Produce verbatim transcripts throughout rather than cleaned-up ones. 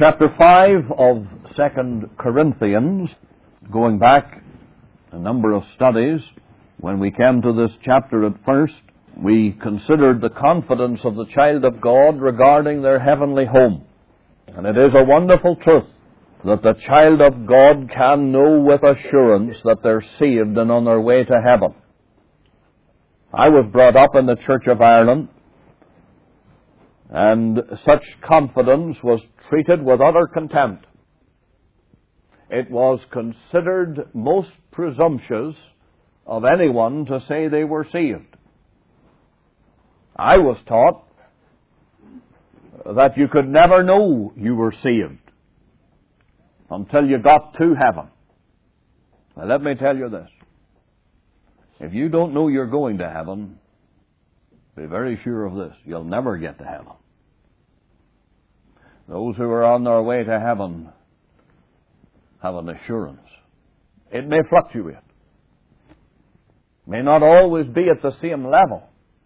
chapter five of Second Corinthians, going back a number of studies, when we came to this chapter at first, we considered the confidence of the child of God regarding their heavenly home. And it is a wonderful truth that the child of God can know with assurance that they're saved and on their way to heaven. I was brought up in the Church of Ireland, and such confidence was treated with utter contempt. It was considered most presumptuous of anyone to say they were saved. I was taught that you could never know you were saved until you got to heaven. Now let me tell you this. If you don't know you're going to heaven, be very sure of this. You'll never get to heaven. Those who are on their way to heaven have an assurance. It may fluctuate. May not always be at the same level.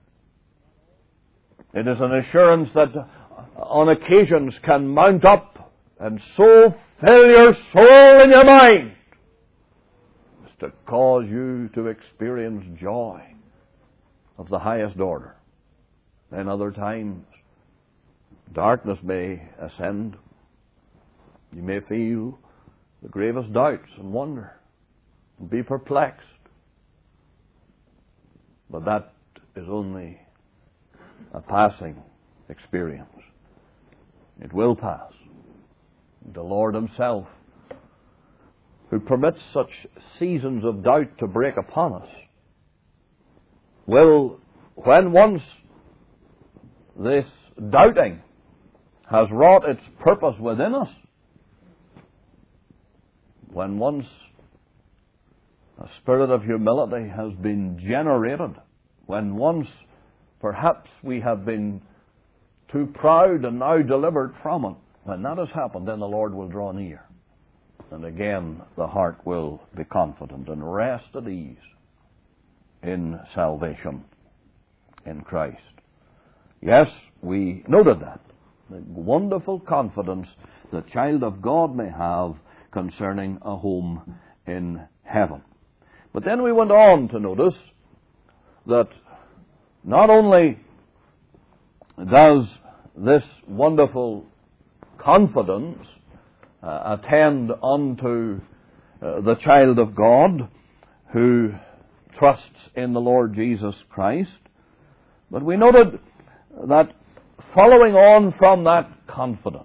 It is an assurance that on occasions can mount up and so fill your soul and your mind as to cause you to experience joy of the highest order. Then other times, darkness may ascend. You may feel the gravest doubts and wonder and be perplexed. But that is only a passing experience. It will pass. The Lord Himself, who permits such seasons of doubt to break upon us, will, when once this doubting has wrought its purpose within us, when once a spirit of humility has been generated, when once perhaps we have been too proud and now delivered from it, when that has happened, then the Lord will draw near. And again, the heart will be confident and rest at ease in salvation in Christ. Yes, we noted that. The wonderful confidence the child of God may have concerning a home in heaven. But then we went on to notice that not only does this wonderful confidence uh, attend unto uh, the child of God who trusts in the Lord Jesus Christ, but we noted that following on from that confidence,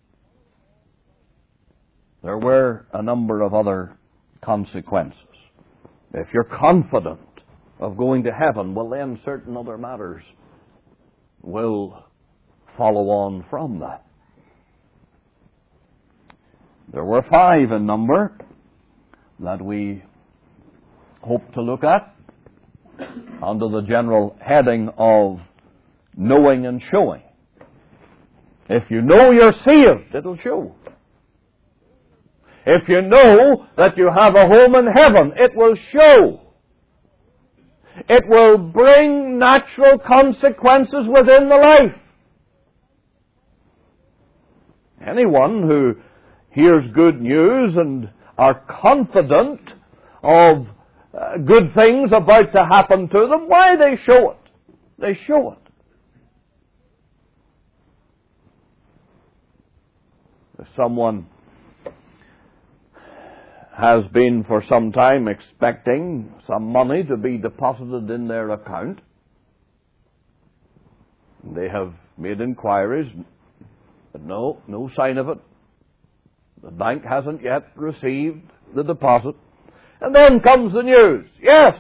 there were a number of other consequences. If you're confident of going to heaven, well then certain other matters will follow on from that. There were five in number that we hope to look at under the general heading of knowing and showing. If you know you're saved, it'll show. If you know that you have a home in heaven, it will show. It will bring natural consequences within the life. Anyone who hears good news and are confident of uh, good things about to happen to them, why, they show it. They show it. If someone has been for some time expecting some money to be deposited in their account, they have made inquiries, but no, no sign of it. The bank hasn't yet received the deposit. And then comes the news. Yes.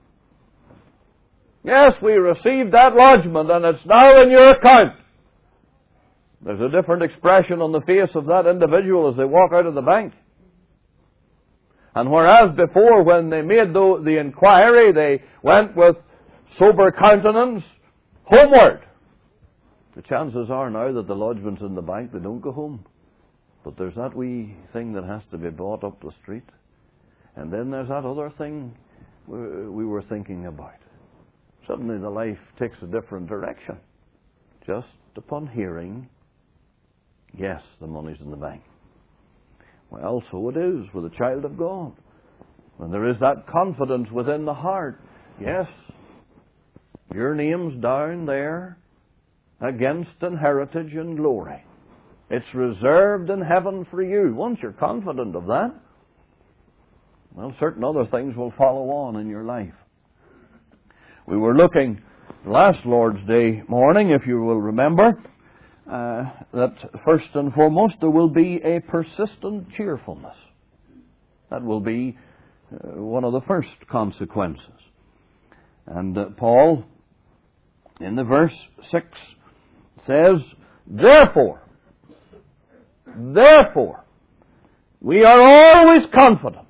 Yes, we received that lodgment and it's now in your account. There's a different expression on the face of that individual as they walk out of the bank. And whereas before, when they made the, the inquiry, they went with sober countenance homeward, the chances are now that the lodgement's in the bank, they don't go home. But there's that wee thing that has to be bought up the street. And then there's that other thing we were thinking about. Suddenly the life takes a different direction, just upon hearing Yes, the money's in the bank. Well, so it is with a child of God. When there is that confidence within the heart, yes, your name's down there against inheritance and glory. It's reserved in heaven for you. Once you're confident of that, well, certain other things will follow on in your life. We were looking last Lord's Day morning, if you will remember, uh, that first and foremost there will be a persistent cheerfulness. That will be uh, one of the first consequences. And uh, Paul, in the verse six, says, Therefore, therefore, we are always confident,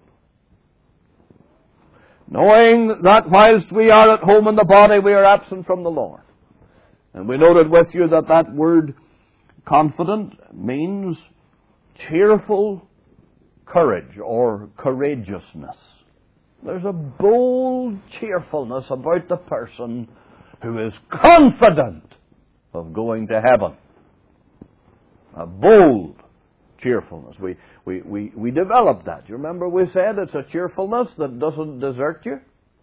knowing that whilst we are at home in the body, we are absent from the Lord. And we noted with you that that word confident means cheerful courage or courageousness. There's a bold cheerfulness about the person who is confident of going to heaven. A bold cheerfulness. We, we, we, we developed that. You remember we said it's a cheerfulness that doesn't desert you?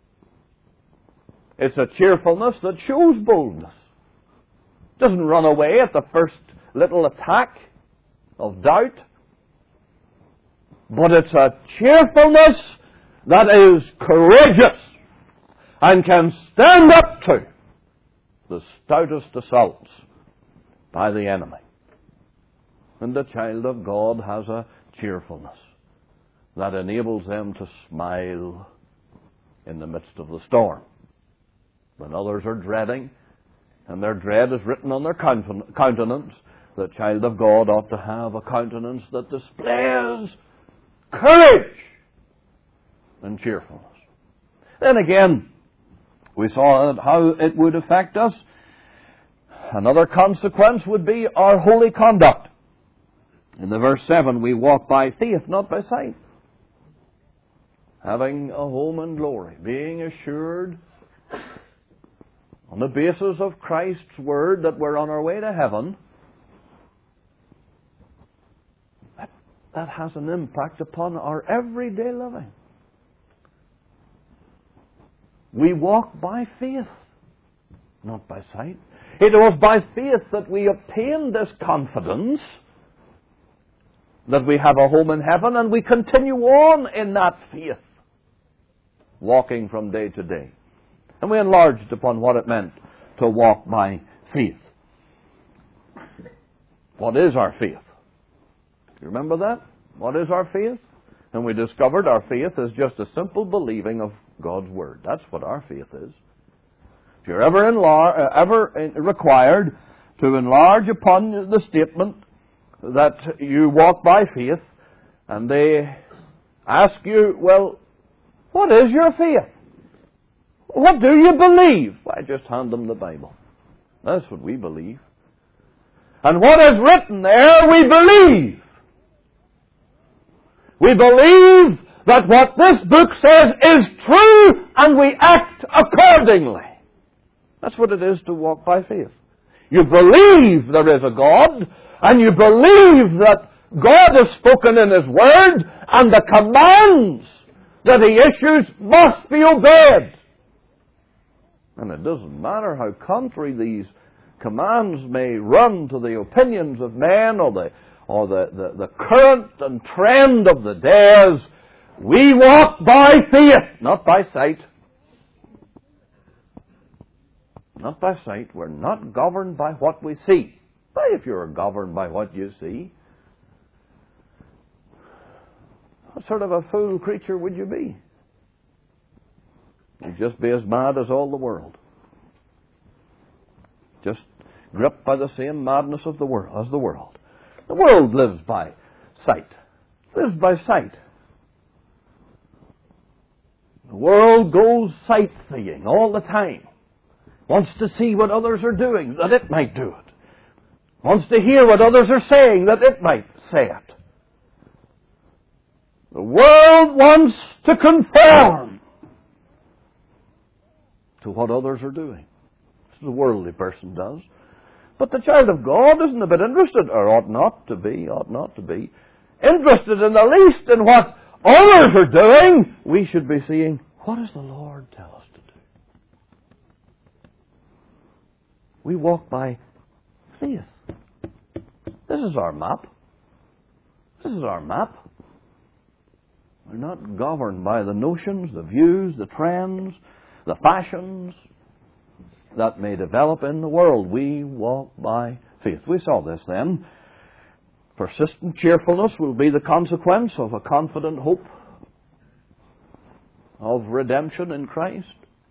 It's a cheerfulness that shows boldness. Doesn't run away at the first little attack of doubt. But it's a cheerfulness that is courageous and can stand up to the stoutest assaults by the enemy. And the child of God has a cheerfulness that enables them to smile in the midst of the storm. When others are dreading, and their dread is written on their countenance, the child of God ought to have a countenance that displays courage and cheerfulness. Then again, we saw how it would affect us. Another consequence would be our holy conduct. In the verse seven, we walk by faith, not by sight. Having a home in glory, being assured on the basis of Christ's word that we're on our way to heaven, that, that has an impact upon our everyday living. We walk by faith, not by sight. It was by faith that we obtained this confidence that we have a home in heaven, and we continue on in that faith, walking from day to day. And we enlarged upon what it meant to walk by faith. What is our faith? Do you remember that? What is our faith? And we discovered our faith is just a simple believing of God's Word. That's what our faith is. If you're ever, enlar- uh, ever required to enlarge upon the statement that you walk by faith, and they ask you, well, what is your faith? What do you believe? I just hand them the Bible. That's what we believe. And what is written there, we believe. We believe that what this book says is true, and we act accordingly. That's what it is to walk by faith. You believe there is a God, and you believe that God has spoken in His Word, and the commands that He issues must be obeyed. And it doesn't matter how contrary these commands may run to the opinions of men or the or the, the, the current and trend of the days, we walk by faith, not by sight. Not by sight. We're not governed by what we see. But if you're governed by what you see, what sort of a fool creature would you be? You'd just be as mad as all the world. Just gripped by the same madness of the world as the world. The world lives by sight. Lives by sight. The world goes sightseeing all the time. Wants to see what others are doing, that it might do it. Wants to hear what others are saying, that it might say it. The world wants to conform to what others are doing. That's what a worldly person does. But the child of God isn't a bit interested, or ought not to be, ought not to be, interested in the least in what others are doing. We should be seeing, what does the Lord tell us to do? We walk by faith. This is our map. This is our map. We're not governed by the notions, the views, the trends, the fashions that may develop in the world. We walk by faith. We saw this then. Persistent cheerfulness will be the consequence of a confident hope of redemption in Christ.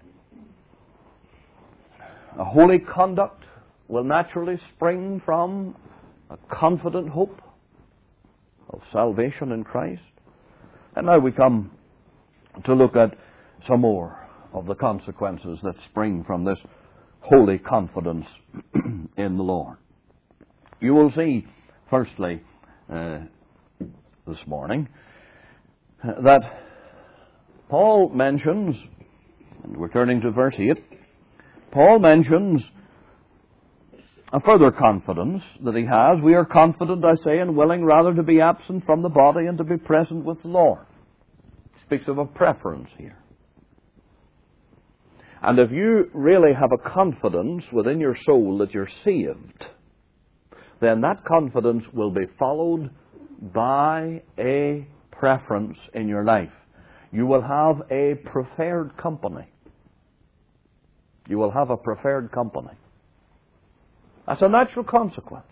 A holy conduct will naturally spring from a confident hope of salvation in Christ. And now we come to look at some more of the consequences that spring from this holy confidence in the Lord. You will see, firstly, uh, this morning, that Paul mentions, and we're turning to verse eight, Paul mentions a further confidence that he has. We are confident, I say, and willing rather to be absent from the body and to be present with the Lord. He speaks of a preference here. And if you really have a confidence within your soul that you're saved, then that confidence will be followed by a preference in your life. You will have a preferred company. You will have a preferred company. That's a natural consequence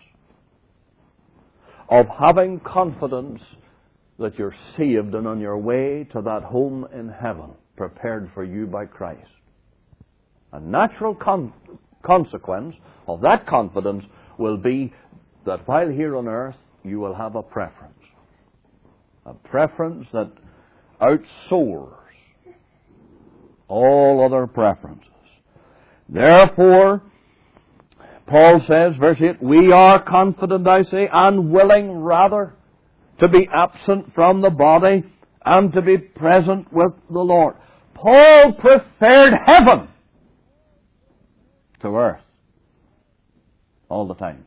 of having confidence that you're saved and on your way to that home in heaven prepared for you by Christ. A natural con- consequence of that confidence will be that while here on earth you will have a preference. A preference that outsoars all other preferences. Therefore, Paul says, verse eight, we are confident, I say, and willing rather to be absent from the body and to be present with the Lord. Paul preferred heaven to earth all the time.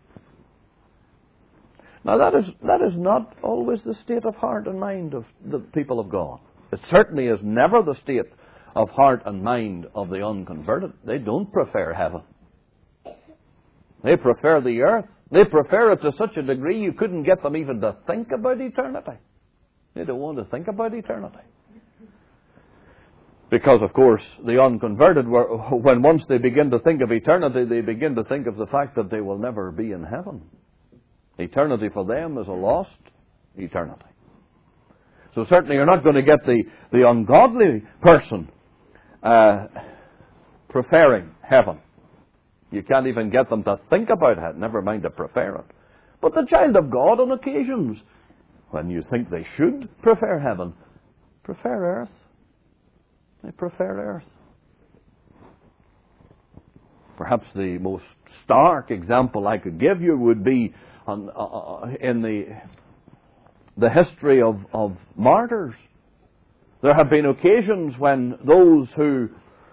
Now that is that is not always the state of heart and mind of the people of God. It certainly is never the state of heart and mind of the unconverted. They don't prefer heaven. They prefer the earth. They prefer it to such a degree you couldn't get them even to think about eternity. They don't want to think about eternity. Because, of course, the unconverted, were, when once they begin to think of eternity, they begin to think of the fact that they will never be in heaven. Eternity for them is a lost eternity. So certainly you're not going to get the, the ungodly person uh, preferring heaven. You can't even get them to think about it, never mind to prefer it. But the child of God, on occasions, when you think they should prefer heaven, prefer earth. They prefer earth. Perhaps the most stark example I could give you would be on, uh, in the the history of, of martyrs. There have been occasions when those who,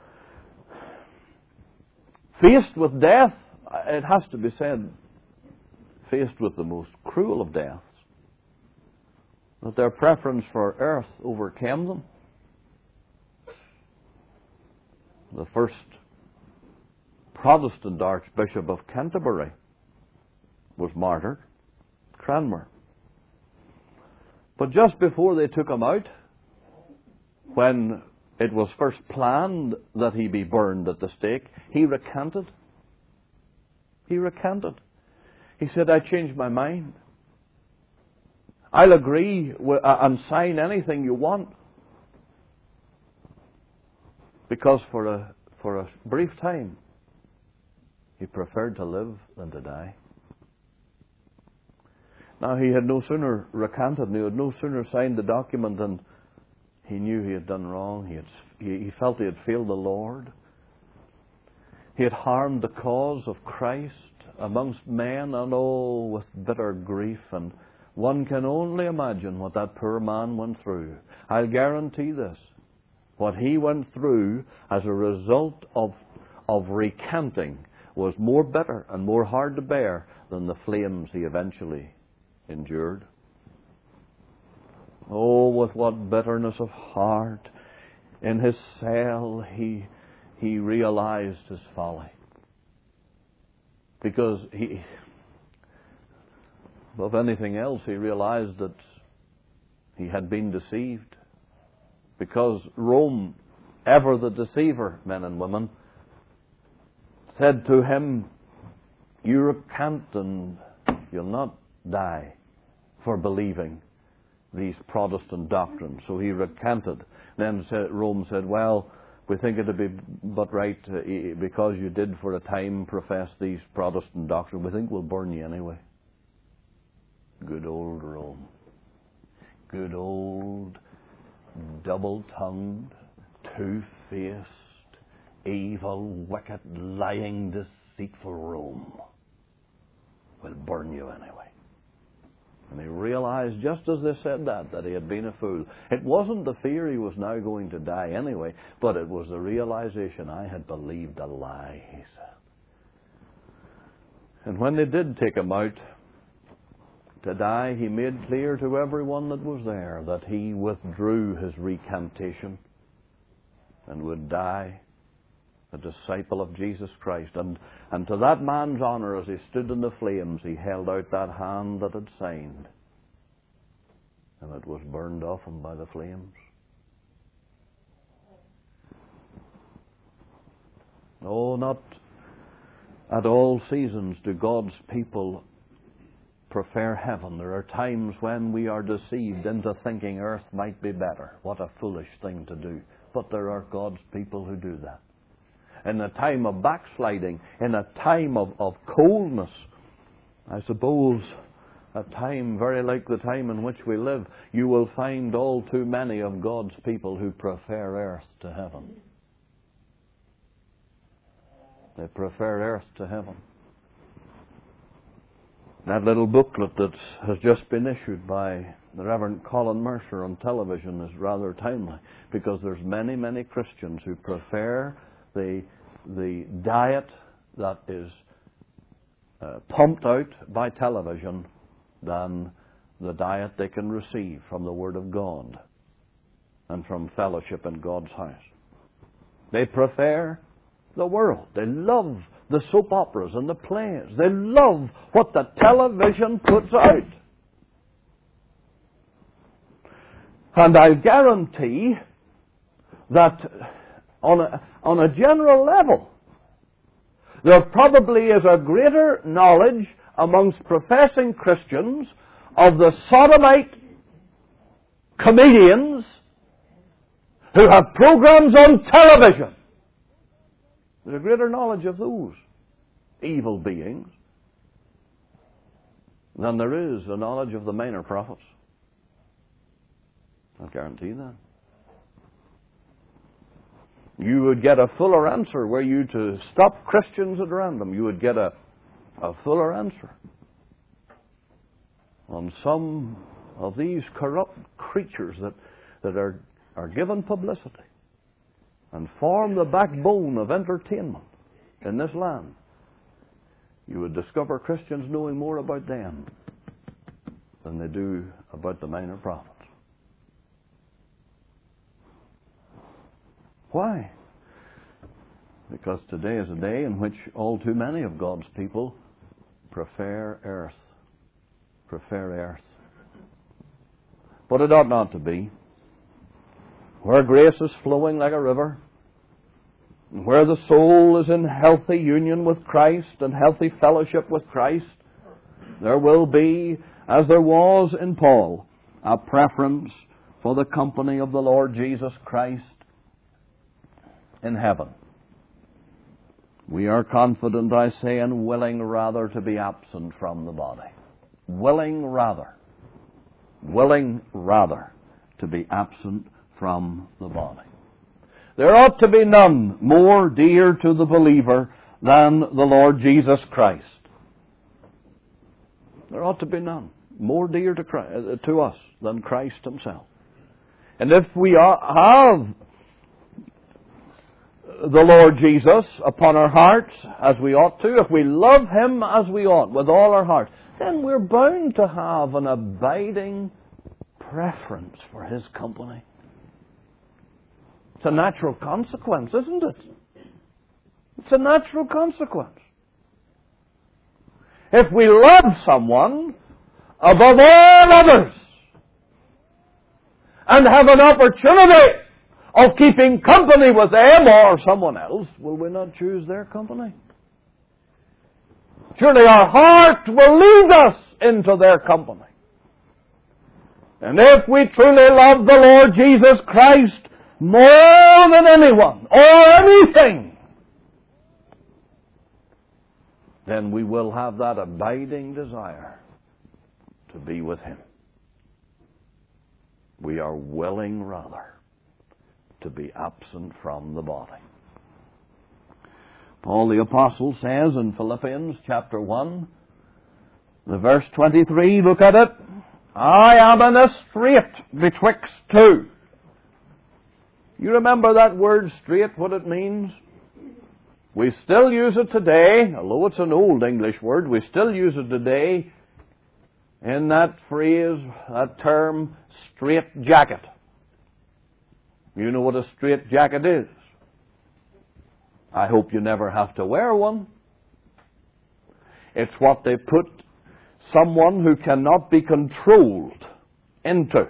faced with death, it has to be said, faced with the most cruel of deaths, that their preference for earth overcame them. The first Protestant Archbishop of Canterbury was martyred, Cranmer. But just before they took him out, when it was first planned that he be burned at the stake, he recanted. He recanted. He said, I changed my mind. I'll agree with, uh, and sign anything you want. Because for a, for a brief time, he preferred to live than to die. Now, he had no sooner recanted, and he had no sooner signed the document than he knew he had done wrong. He, had, he, he felt he had failed the Lord. He had harmed the cause of Christ amongst men, and oh, with bitter grief. And one can only imagine what that poor man went through. I'll guarantee this. What he went through as a result of, of recanting was more bitter and more hard to bear than the flames he eventually endured. Oh, with what bitterness of heart in his cell he he realized his folly. Because he, above anything else, he realized that he had been deceived. Because Rome, ever the deceiver, men and women, said to him, "You recant and you'll not die for believing these Protestant doctrines." So he recanted. Then Rome said, "Well, we think it would be but right, uh, because you did for a time profess these Protestant doctrines, we think we'll burn you anyway." Good old Rome. Good old double-tongued, two-faced, evil, wicked, lying, deceitful Rome will burn you anyway. And he realized, just as they said that, that he had been a fool. It wasn't the fear he was now going to die anyway, but it was the realization, I had believed a lie, he said. And when they did take him out to die, he made clear to everyone that was there that he withdrew his recantation and would die a disciple of Jesus Christ. And, and to that man's honor, as he stood in the flames, he held out that hand that had signed. And it was burned off him by the flames. Oh, not at all seasons do God's people prefer heaven. There are times when we are deceived into thinking earth might be better. What a foolish thing to do. But there are God's people who do that. In a time of backsliding, in a time of, of coldness, I suppose a time very like the time in which we live, you will find all too many of God's people who prefer earth to heaven. They prefer earth to heaven. That little booklet that has just been issued by the Reverend Colin Mercer on television is rather timely, because there's many, many Christians who prefer the the diet that is uh, pumped out by television than the diet they can receive from the Word of God and from fellowship in God's house. They prefer the world. They love the soap operas and the plays. They love what the television puts out. And I guarantee that on a, on a general level, there probably is a greater knowledge amongst professing Christians of the sodomite comedians who have programs on television. There's a greater knowledge of those evil beings than there is a knowledge of the minor prophets. I guarantee that. You would get a fuller answer were you to stop Christians at random. You would get a, a fuller answer on some of these corrupt creatures that, that are, are given publicity and form the backbone of entertainment in this land. You would discover Christians knowing more about them than they do about the minor prophets. Why? Because today is a day in which all too many of God's people prefer earth. Prefer earth. But it ought not to be. Where grace is flowing like a river, where the soul is in healthy union with Christ and healthy fellowship with Christ, there will be, as there was in Paul, a preference for the company of the Lord Jesus Christ in heaven. We are confident, I say, and willing rather to be absent from the body. Willing rather. Willing rather to be absent from the body. There ought to be none more dear to the believer than the Lord Jesus Christ. There ought to be none more dear to, Christ, to us than Christ Himself. And if we are, have the Lord Jesus upon our hearts as we ought to, if we love Him as we ought with all our heart, then we're bound to have an abiding preference for His company. It's a natural consequence, isn't it? It's a natural consequence. If we love someone above all others and have an opportunity of keeping company with them or someone else, will we not choose their company? Surely our heart will lead us into their company. And if we truly love the Lord Jesus Christ more than anyone or anything, then we will have that abiding desire to be with Him. We are willing, rather, to be absent from the body. Paul the Apostle says in Philippians chapter one, the verse twenty-three, look at it. I am in a strait betwixt two. You remember that word strait, what it means? We still use it today, although it's an old English word, we still use it today in that phrase, that term, strait jacket. You know what a strait jacket is. I hope you never have to wear one. It's what they put someone who cannot be controlled into.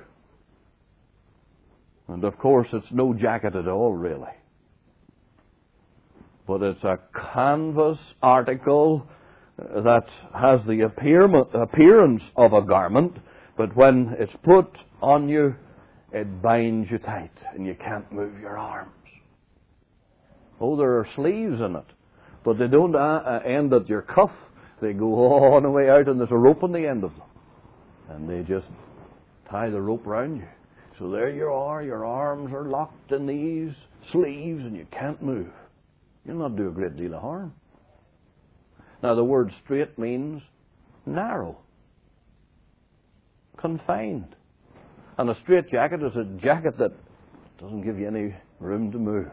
And of course it's no jacket at all, really. But it's a canvas article that has the appearance of a garment, but when it's put on you, it binds you tight and you can't move your arms. Oh, there are sleeves in it, but they don't end at your cuff. They go all the way out and there's a rope on the end of them. And they just tie the rope round you. So there you are, your arms are locked in these sleeves and you can't move. You'll not do a great deal of harm. Now the word strait means narrow, confined. And a strait jacket is a jacket that doesn't give you any room to move.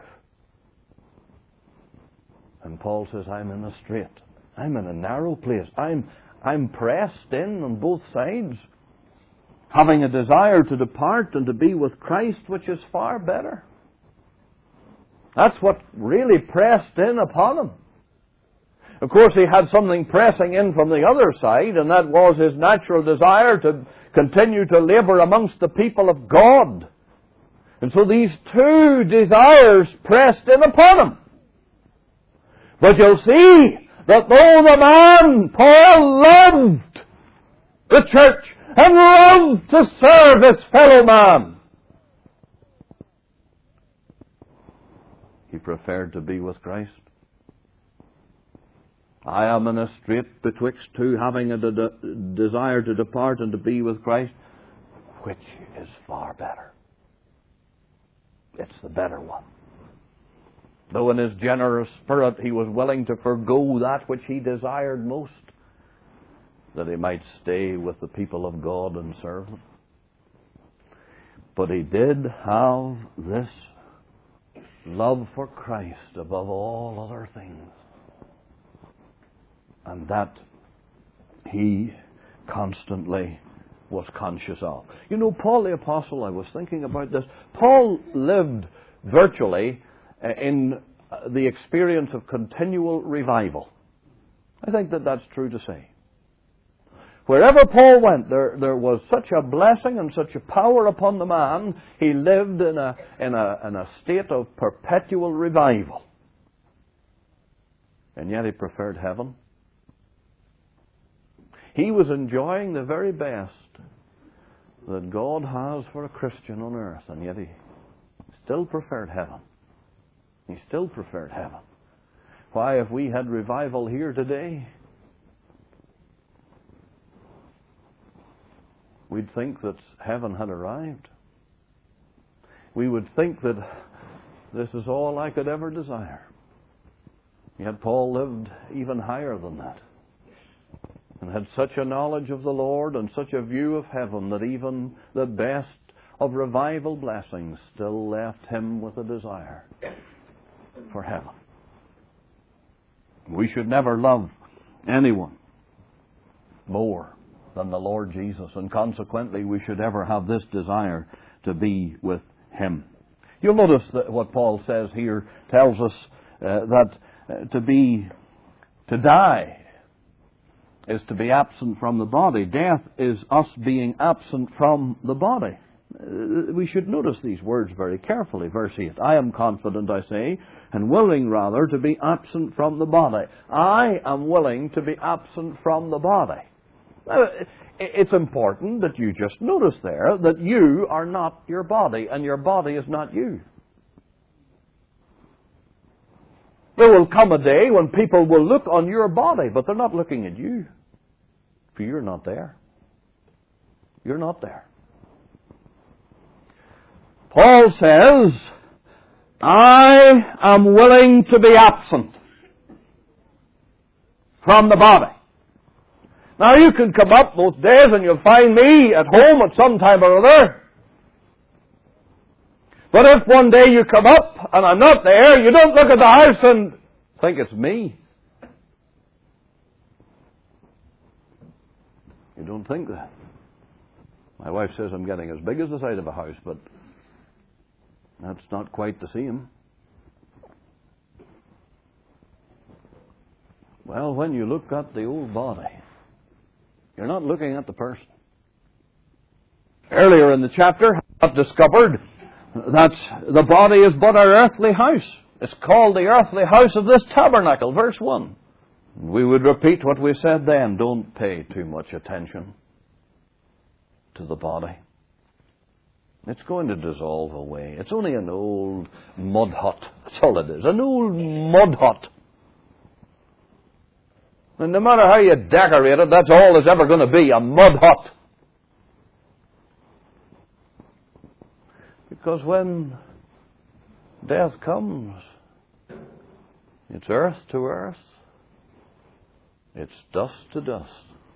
And Paul says, I'm in a strait. I'm in a narrow place. I'm, I'm pressed in on both sides, having a desire to depart and to be with Christ, which is far better. That's what really pressed in upon him. Of course, he had something pressing in from the other side, and that was his natural desire to continue to labor amongst the people of God. And so these two desires pressed in upon him. But you'll see that though the man, Paul, loved the church and loved to serve his fellow man, he preferred to be with Christ. I am in a strait betwixt two, having a de- de- desire to depart and to be with Christ, which is far better. It's the better one. Though in his generous spirit he was willing to forgo that which he desired most, that he might stay with the people of God and serve them. But he did have this love for Christ above all other things. And that he constantly was conscious of. You know, Paul the Apostle, I was thinking about this. Paul lived virtually in the experience of continual revival. I think that that's true to say. Wherever Paul went, there, there was such a blessing and such a power upon the man, he lived in a, in a, in a state of perpetual revival. And yet he preferred heaven. He was enjoying the very best that God has for a Christian on earth, and yet he still preferred heaven. He still preferred heaven. Why, if we had revival here today, we'd think that heaven had arrived. We would think that this is all I could ever desire. Yet Paul lived even higher than that, and had such a knowledge of the Lord and such a view of heaven that even the best of revival blessings still left him with a desire for heaven. We should never love anyone more than the Lord Jesus, and consequently we should ever have this desire to be with Him. You'll notice that what Paul says here tells us uh, that uh, to be, to die is to be absent from the body. Death is us being absent from the body. Uh, we should notice these words very carefully. Verse eight, I am confident, I say, and willing rather to be absent from the body. I am willing to be absent from the body. Now, it's important that you just notice there that you are not your body, and your body is not you. There will come a day when people will look on your body, but they're not looking at you, for you're not there. You're not there. Paul says, I am willing to be absent from the body. Now you can come up most days and you'll find me at home at some time or other. But if one day you come up and I'm not there, you don't look at the house and think it's me. You don't think that. My wife says I'm getting as big as the side of a house, but that's not quite the same. Well, when you look at the old body, you're not looking at the person. Earlier in the chapter, I've discovered that the body is but our earthly house. It's called the earthly house of this tabernacle, verse one. We would repeat what we said then. Don't pay too much attention to the body. It's going to dissolve away. It's only an old mud hut. That's all it is. An old mud hut. And no matter how you decorate it, that's all it's ever going to be, a mud hut. Because when death comes, it's earth to earth, it's dust to dust.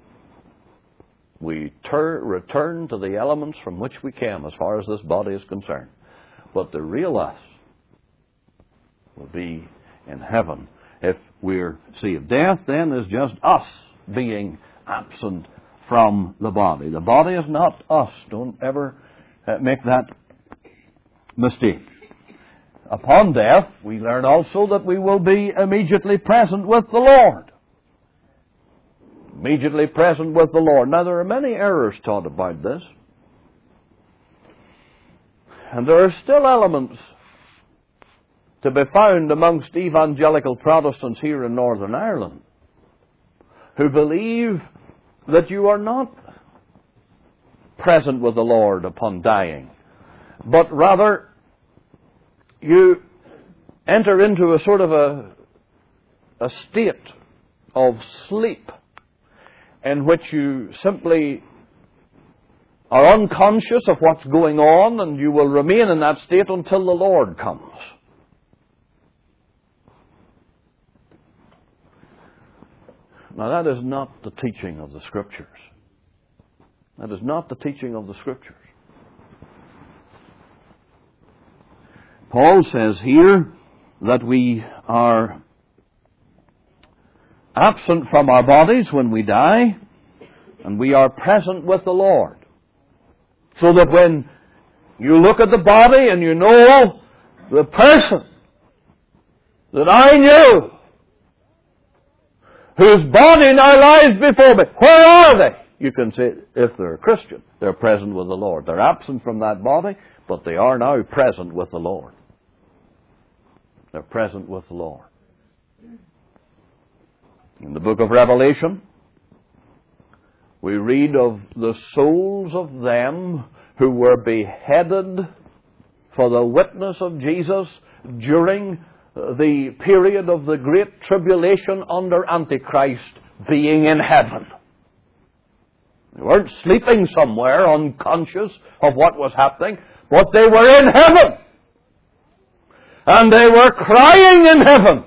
We tur- return to the elements from which we came as far as this body is concerned. But the real us will be in heaven if we're saved. Death then is just us being absent from the body. The body is not us. Don't ever uh, make that mistake. Upon death, we learn also that we will be immediately present with the Lord. Immediately present with the Lord. Now, there are many errors taught about this. And there are still elements to be found amongst evangelical Protestants here in Northern Ireland who believe that you are not present with the Lord upon dying, but rather you enter into a sort of a, a state of sleep in which you simply are unconscious of what's going on, and you will remain in that state until the Lord comes. Now, that is not the teaching of the Scriptures. That is not the teaching of the Scriptures. Paul says here that we are absent from our bodies when we die, and we are present with the Lord. So that when you look at the body and you know the person that I knew, whose body now lies before me, where are they? You can say, if they're a Christian, they're present with the Lord. They're absent from that body, but they are now present with the Lord. They're present with the Lord. In the book of Revelation, we read of the souls of them who were beheaded for the witness of Jesus during the period of the Great Tribulation under Antichrist being in heaven. They weren't sleeping somewhere unconscious of what was happening, but they were in heaven. And they were crying in heaven.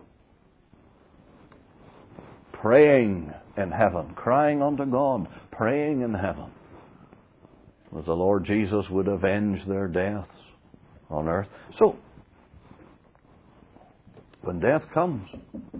Praying in heaven. Crying unto God. Praying in heaven. That the Lord Jesus would avenge their deaths on earth. So, When death comes,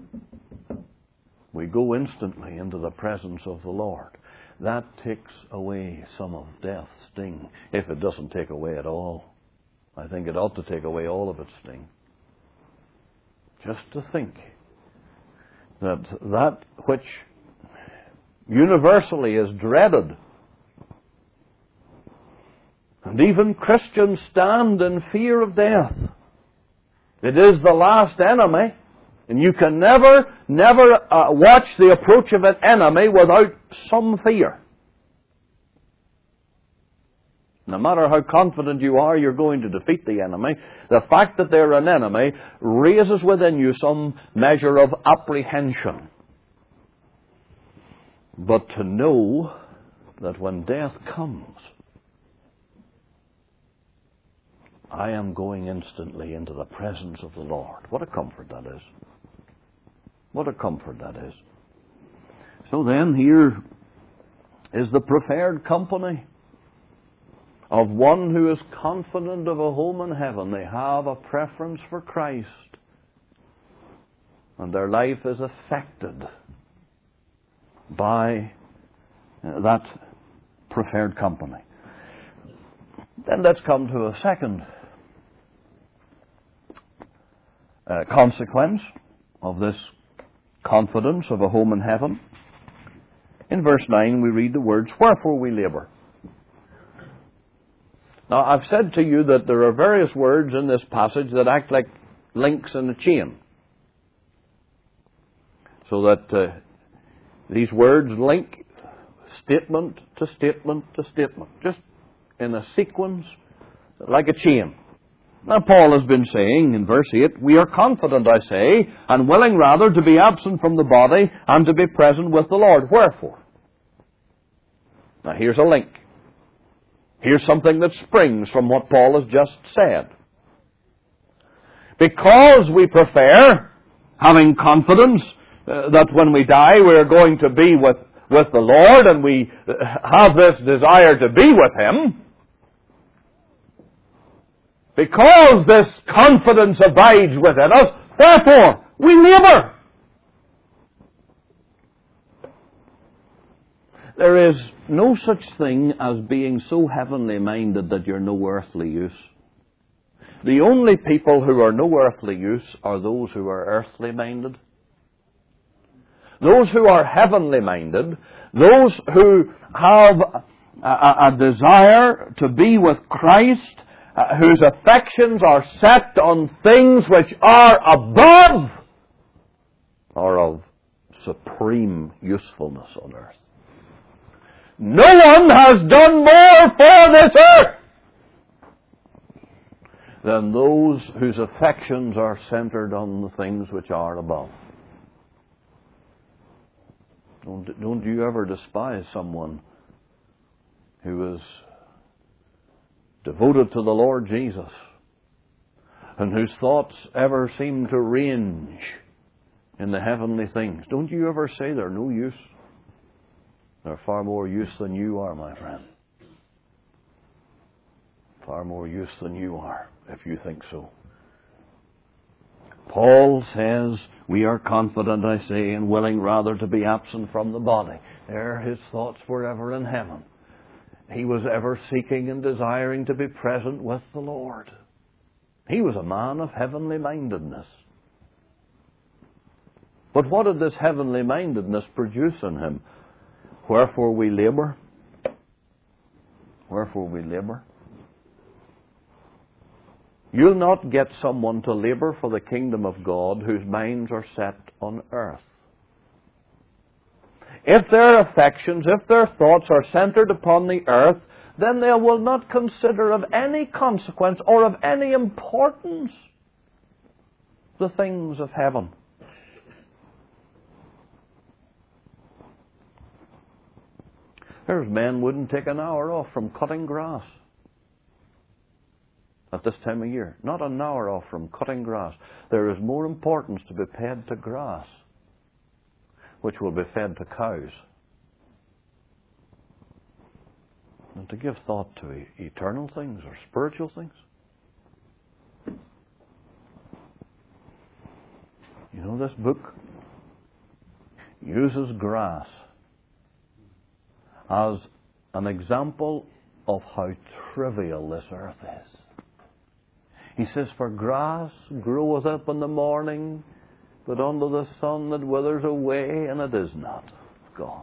we go instantly into the presence of the Lord. That takes away some of death's sting, if it doesn't take away at all. I think it ought to take away all of its sting. Just to think that that which universally is dreaded, and even Christians stand in fear of death. It is the last enemy, and you can never, never uh, watch the approach of an enemy without some fear. No matter how confident you are you're going to defeat the enemy, the fact that they're an enemy raises within you some measure of apprehension. But to know that when death comes, I am going instantly into the presence of the Lord. What a comfort that is. What a comfort that is. So then, here is the preferred company of one who is confident of a home in heaven. They have a preference for Christ, and their life is affected by that preferred company. Then let's come to a second uh, consequence of this confidence of a home in heaven. In verse nine we read the words, "Wherefore we labour." Now, I've said to you that there are various words in this passage that act like links in a chain. So that uh, these words link statement to statement to statement, just in a sequence, like a chain. Now, Paul has been saying in verse eight, "We are confident, I say, and willing rather to be absent from the body and to be present with the Lord." Wherefore? Now, here's a link. Here's something that springs from what Paul has just said. Because we prefer having confidence uh, that when we die we are going to be with, with the Lord, and we have this desire to be with Him, because this confidence abides within us, therefore we labour. There is no such thing as being so heavenly minded that you're no earthly use. The only people who are no earthly use are those who are earthly minded. Those who are heavenly minded, those who have a, a, a desire to be with Christ, uh, whose affections are set on things which are above, are of supreme usefulness on earth. No one has done more for this earth than those whose affections are centered on the things which are above. Don't, don't you ever despise someone who is devoted to the Lord Jesus and whose thoughts ever seem to range in the heavenly things. Don't you ever say they're no use. They're far more use than you are, my friend. Far more use than you are, if you think so. Paul says, "We are confident, I say, and willing rather to be absent from the body." There his thoughts were ever in heaven. He was ever seeking and desiring to be present with the Lord. He was a man of heavenly mindedness. But what did this heavenly mindedness produce in him? Wherefore we labour. Wherefore we labour. You'll not get someone to labour for the kingdom of God whose minds are set on earth. If their affections, if their thoughts are centred upon the earth, then they will not consider of any consequence or of any importance the things of heaven. There's men wouldn't take an hour off from cutting grass at this time of year. Not an hour off from cutting grass. There is more importance to be paid to grass, which will be fed to cows, than to give thought to e- eternal things or spiritual things. You know, this book uses grass as an example of how trivial this earth is. He says, for grass groweth up in the morning, but under the sun it withers away, and it is not gone.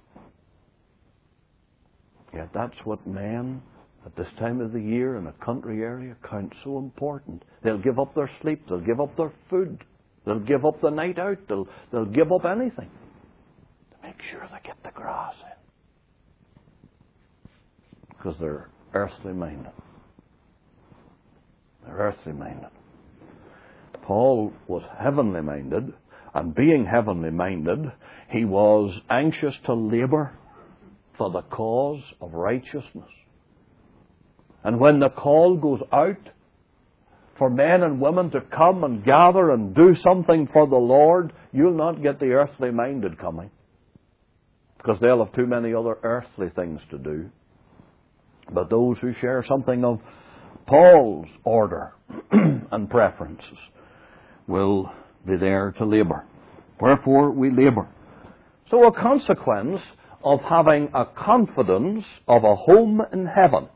Yet that's what men at this time of the year in a country area count so important. They'll give up their sleep, they'll give up their food, they'll give up the night out, they'll, they'll give up anything to make sure they get the grass in. Because they're earthly minded. They're earthly minded. Paul was heavenly minded, and being heavenly minded, he was anxious to labour for the cause of righteousness. And when the call goes out for men and women to come and gather and do something for the Lord, you'll not get the earthly minded coming, because they'll have too many other earthly things to do. But those who share something of Paul's order and preferences will be there to labour. Wherefore we labour. So a consequence of having a confidence of a home in heaven,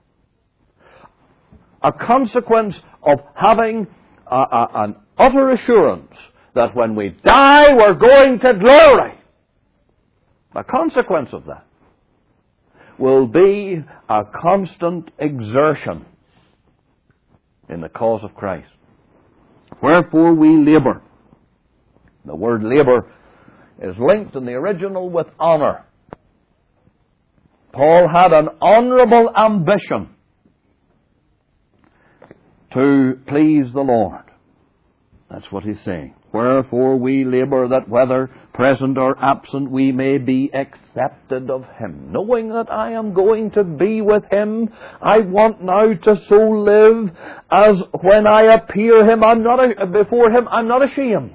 a consequence of having a, a, an utter assurance that when we die we're going to glory, a consequence of that will be a constant exertion in the cause of Christ. Wherefore we labour. The word labour is linked in the original with honour. Paul had an honourable ambition to please the Lord. That's what he's saying. Wherefore we labour, that whether present or absent we may be accepted of Him. Knowing that I am going to be with Him, I want now to so live as when I appear Him, I'm not a, before Him, I'm not ashamed.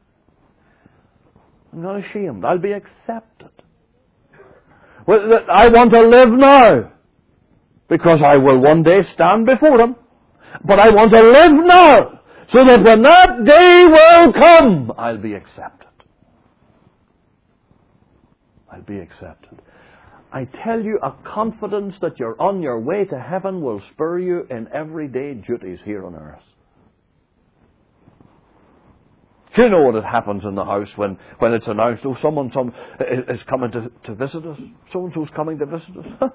I'm not ashamed. I'll be accepted. Well, I want to live now, because I will one day stand before Him. But I want to live now, so that when that day will come, I'll be accepted. I'll be accepted. I tell you, a confidence that you're on your way to heaven will spur you in everyday duties here on earth. Do you know what happens in the house when, when it's announced, oh, someone some, is coming to, to visit us? So-and-so's coming to visit us.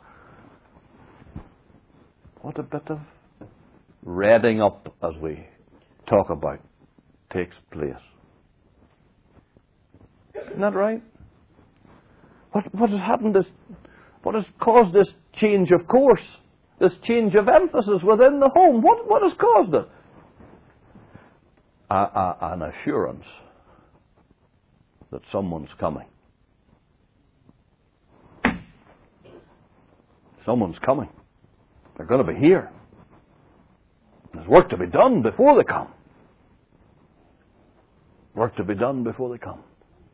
What a bit of redding up, as we talk about, takes place. Isn't that right? What, what has happened is, what has caused this change of course, this change of emphasis within the home? What, what has caused it? A, a, an assurance that someone's coming. Someone's coming. They're going to be here. There's work to be done before they come. Work to be done before they come.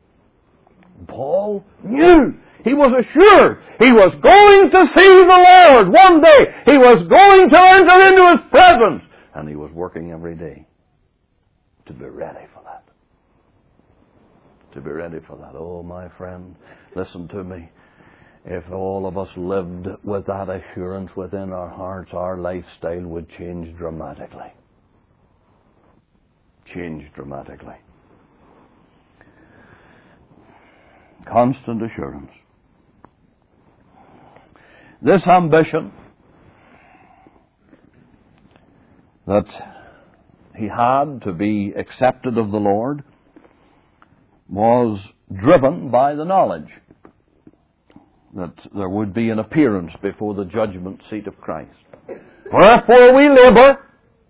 Paul knew. He was assured. He was going to see the Lord one day. He was going to enter into His presence. And he was working every day to be ready for that. To be ready for that. Oh, my friend, listen to me. If all of us lived with that assurance within our hearts, our lifestyle would change dramatically. Change dramatically. Constant assurance. This ambition that he had to be accepted of the Lord was driven by the knowledge that there would be an appearance before the judgment seat of Christ. Wherefore we labour,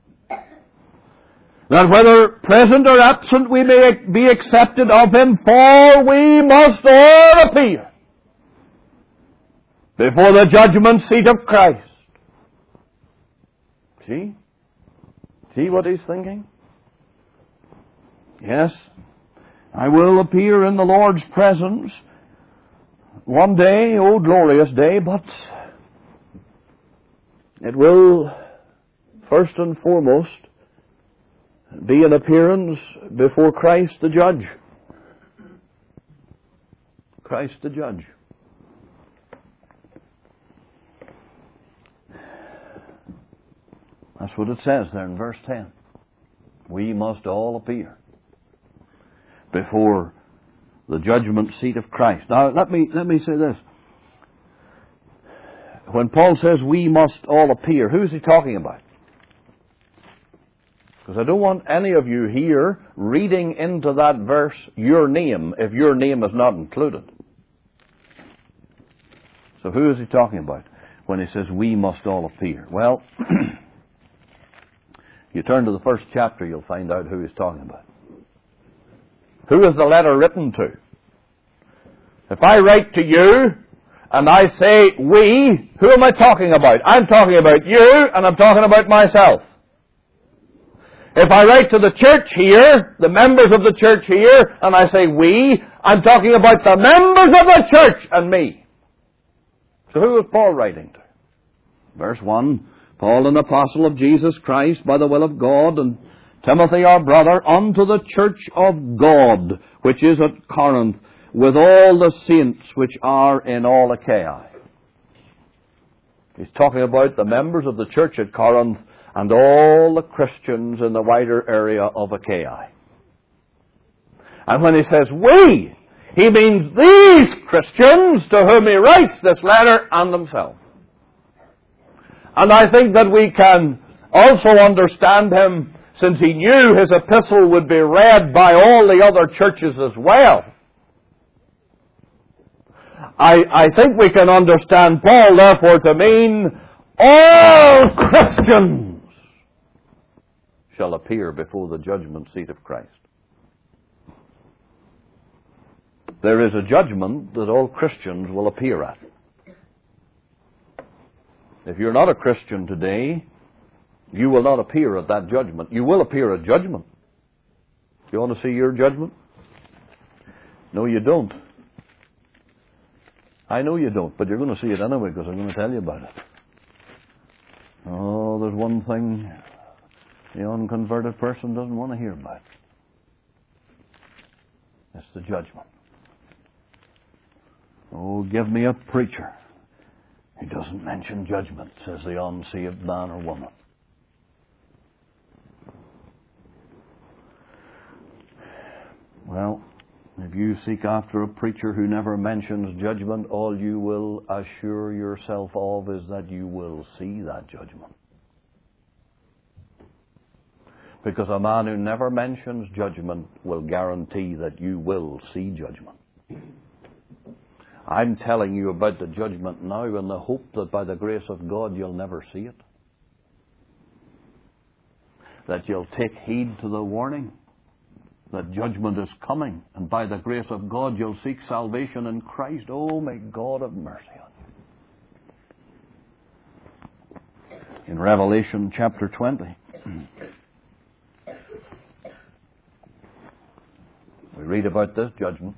that whether present or absent we may be accepted of Him, for we must all appear before the judgment seat of Christ. See? See what he's thinking? Yes, I will appear in the Lord's presence one day, oh glorious day, but it will, first and foremost, be an appearance before Christ the judge. Christ the judge. That's what it says there in verse ten. We must all appear before the judgment seat of Christ. Now, let me, let me say this. When Paul says we must all appear, who is he talking about? Because I don't want any of you here reading into that verse your name if your name is not included. So who is he talking about when he says we must all appear? Well, you turn to the first chapter, you'll find out who he's talking about. Who is the letter written to? If I write to you and I say we, who am I talking about? I'm talking about you and I'm talking about myself. If I write to the church here, the members of the church here, and I say we, I'm talking about the members of the church and me. So who is Paul writing to? Verse one, Paul, an apostle of Jesus Christ by the will of God, and Timothy our brother, unto the church of God, which is at Corinth, with all the saints which are in all Achaia. He's talking about the members of the church at Corinth and all the Christians in the wider area of Achaia. And when he says we, he means these Christians to whom he writes this letter and themselves. And I think that we can also understand him, since he knew his epistle would be read by all the other churches as well. I, I think we can understand Paul, therefore, to mean all Christians shall appear before the judgment seat of Christ. There is a judgment that all Christians will appear at. If you're not a Christian today, you will not appear at that judgment. You will appear at judgment. Do you want to see your judgment? No, you don't. I know you don't, but you're going to see it anyway because I'm going to tell you about it. Oh, there's one thing the unconverted person doesn't want to hear about. It's the judgment. Oh, give me a preacher who doesn't mention judgment, says the unsaved man or woman. Well, if you seek after a preacher who never mentions judgment, all you will assure yourself of is that you will see that judgment. Because a man who never mentions judgment will guarantee that you will see judgment. I'm telling you about the judgment now in the hope that by the grace of God you'll never see it. That you'll take heed to the warning that judgment is coming, and by the grace of God you'll seek salvation in Christ. Oh, may God have mercy on you. In Revelation chapter twenty, we read about this judgment.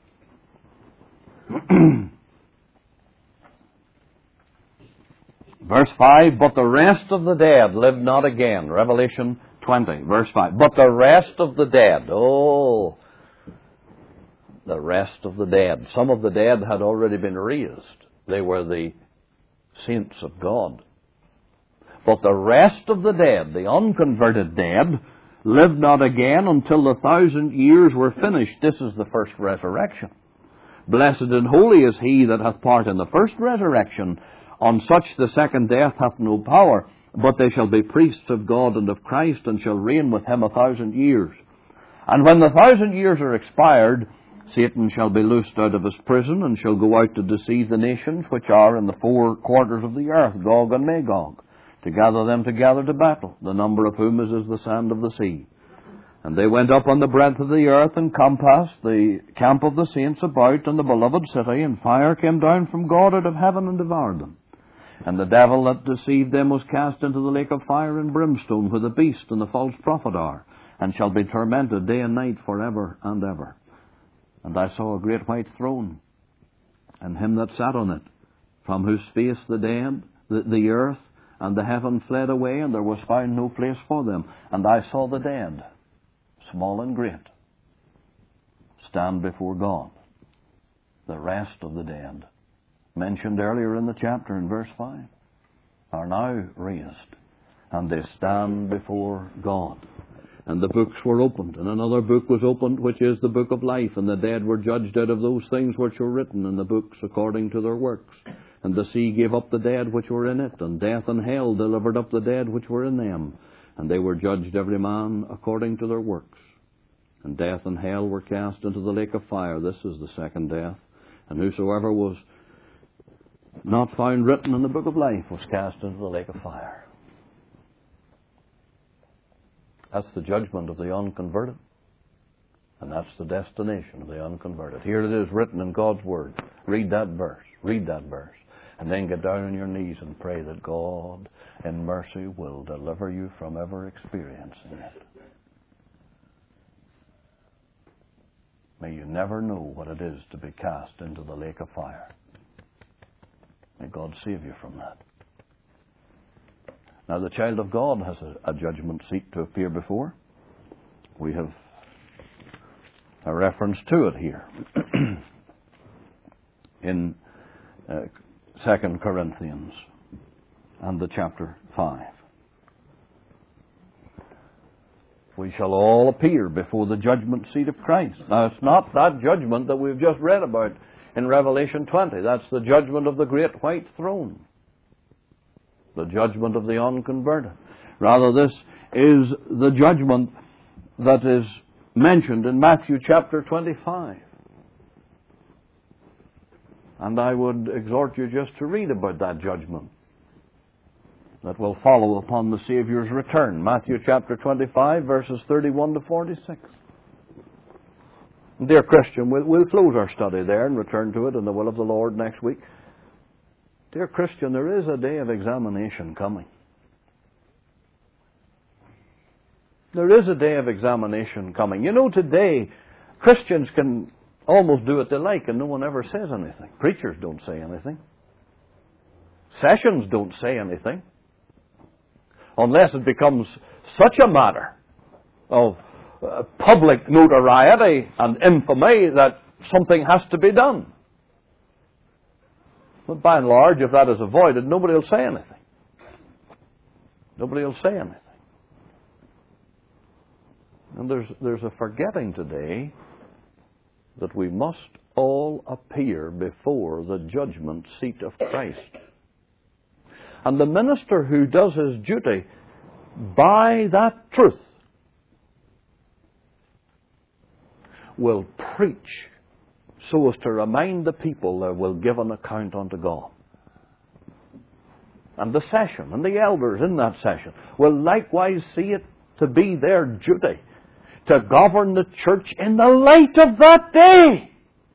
Verse five, but the rest of the dead live not again. Revelation twenty, verse five. But the rest of the dead, oh, the rest of the dead. Some of the dead had already been raised. They were the saints of God. But the rest of the dead, the unconverted dead, lived not again until the thousand years were finished. This is the first resurrection. Blessed and holy is he that hath part in the first resurrection. On such the second death hath no power, but they shall be priests of God and of Christ, and shall reign with him a thousand years. And when the thousand years are expired, Satan shall be loosed out of his prison, and shall go out to deceive the nations which are in the four quarters of the earth, Gog and Magog, to gather them together to battle, the number of whom is as the sand of the sea. And they went up on the breadth of the earth, and compassed the camp of the saints about, and the beloved city, and fire came down from God out of heaven and devoured them. And the devil that deceived them was cast into the lake of fire and brimstone, where the beast and the false prophet are, and shall be tormented day and night for ever and ever. And I saw a great white throne, and him that sat on it, from whose face the dead, the, the earth, And the heaven fled away, and there was found no place for them. And I saw the dead, small and great, stand before God. The rest of the dead, mentioned earlier in the chapter in verse five, are now raised, and they stand before God. And the books were opened, and another book was opened, which is the book of life. And the dead were judged out of those things which were written in the books according to their works. And the sea gave up the dead which were in it, and death and hell delivered up the dead which were in them. And they were judged every man according to their works. And death and hell were cast into the lake of fire. This is the second death. And whosoever was not found written in the book of life was cast into the lake of fire. That's the judgment of the unconverted. And that's the destination of the unconverted. Here it is written in God's Word. Read that verse. Read that verse. And then get down on your knees and pray that God in mercy will deliver you from ever experiencing it. May you never know what it is to be cast into the lake of fire. May God save you from that. Now, the child of God has a, a judgment seat to appear before. We have a reference to it here in uh, Second Corinthians and the chapter five. We shall all appear before the judgment seat of Christ. Now, it's not that judgment that we've just read about in Revelation twenty. That's the judgment of the great white throne. The judgment of the unconverted. Rather, this is the judgment that is mentioned in Matthew chapter twenty-five. And I would exhort you just to read about that judgment that will follow upon the Saviour's return. Matthew chapter twenty-five, verses thirty-one to forty-six. Dear Christian, we'll, we'll close our study there and return to it in the will of the Lord next week. Dear Christian, there is a day of examination coming. There is a day of examination coming. You know, today, Christians can almost do what they like and no one ever says anything. Preachers don't say anything. Sessions don't say anything. Unless it becomes such a matter of uh, public notoriety and infamy that something has to be done. But by and large, if that is avoided, nobody will say anything. Nobody will say anything. And there's, there's a forgetting today that we must all appear before the judgment seat of Christ. And the minister who does his duty by that truth will preach so as to remind the people they will give an account unto God. And the session and the elders in that session will likewise see it to be their duty to govern the church in the light of that day.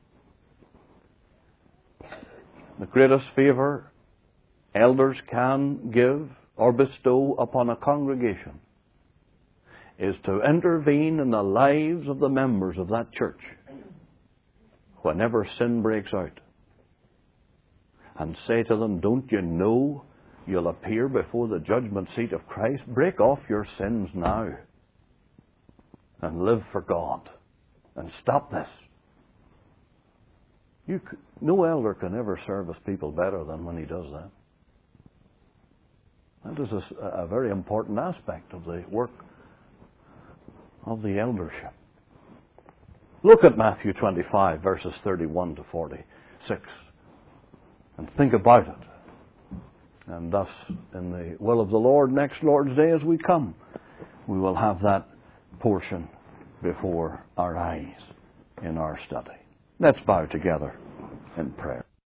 The greatest favour elders can give or bestow upon a congregation is to intervene in the lives of the members of that church whenever sin breaks out and say to them, don't you know you'll appear before the judgment seat of Christ? Break off your sins now and live for God and stop this. You, no elder can ever service people better than when he does that. That is a, a very important aspect of the work of the eldership. Look at Matthew twenty-five, verses thirty-one to forty-six, and think about it. And thus, in the will of the Lord, next Lord's Day as we come, we will have that portion before our eyes in our study. Let's bow together in prayer.